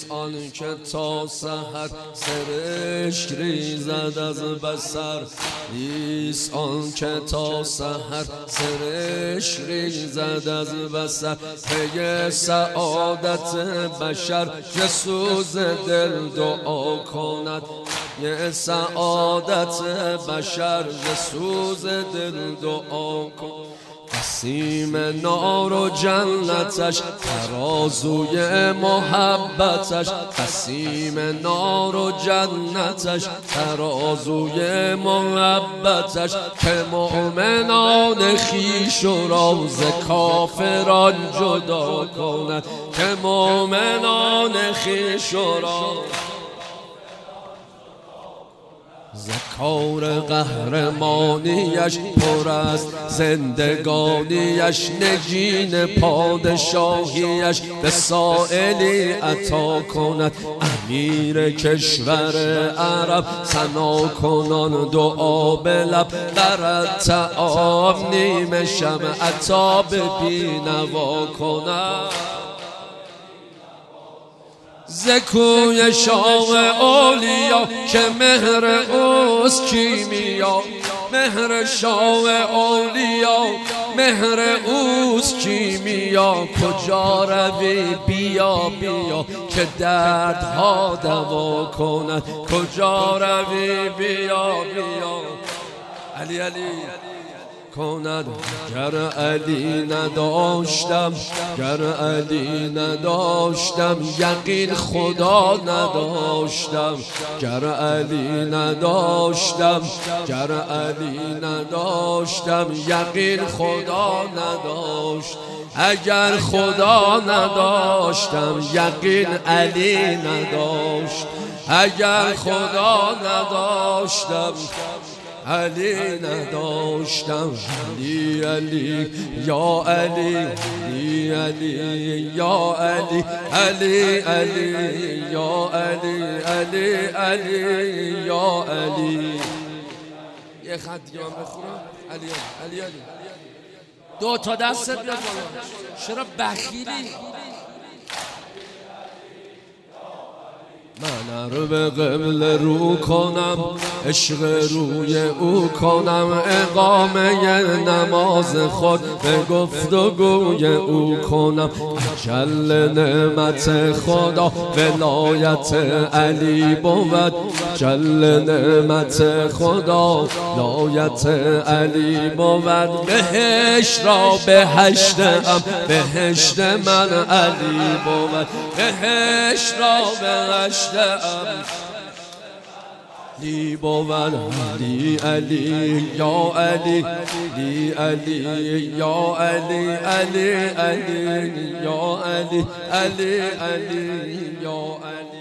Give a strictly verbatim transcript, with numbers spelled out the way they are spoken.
نیست آن که تا سحر سرشک ریزد از بصر، نیست آن که تا سحر سرشک ریزد از بصر. پی سعادت بشر ز سوز دل دعا کند، یه سعادت بشر ز سوز دل دعا کند. قسیم نار و جنتش ترازوی محبتش، قسیم نار و جنتش ترازوی محبتش. که مؤمنان خویش و را ز کافران جدا کند، که مؤمنان خویش و را ز کار قهرمانیش پر است زندگانیش. نگین پادشاهیش به سائلی عطا کند. امیر کشور عرب ثنا کنان دعا به لب، برد طعام نیم شمع عطا به بینوا کند. ز کوی شاه اولیا که مهر اوست کیمیا، مهر شاه اولیا مهر اوست کیمیا. کجا روی بیا بیا که دردها دوا کند، کجا روی بیا بیا علی علی کند. گر علی نداشتم، گر علی نداشتم یقین خدا نداشتم. گر علی نداشتم، گر علی نداشتم یقین خدا نداشت. اگر خدا نداشتم یقین علی نداشت. اگر خدا نداشتم علی نداشتم. علی علی یا علی، علی علی یا علی، علی علی یا علی، علی علی یا علی. یه خط دیگه من بخونم. علی علی علی دو تا دستت بیاد بالا. چرا بخیلی؟ من رو به قبله رو کنم، عشق روی او کنم. اقامه نماز خود به گفتگوی او کنم. جل نعمت خدا ولایت علی بود، جل نعمت خدا ولایت علی بود. بهشت را بهشت ام، بهشت من علی بود. بهشت را بهشت علی بود. علی علی یا علی، علی علی یا علی، علی علی یا علی، علی علی یا علی.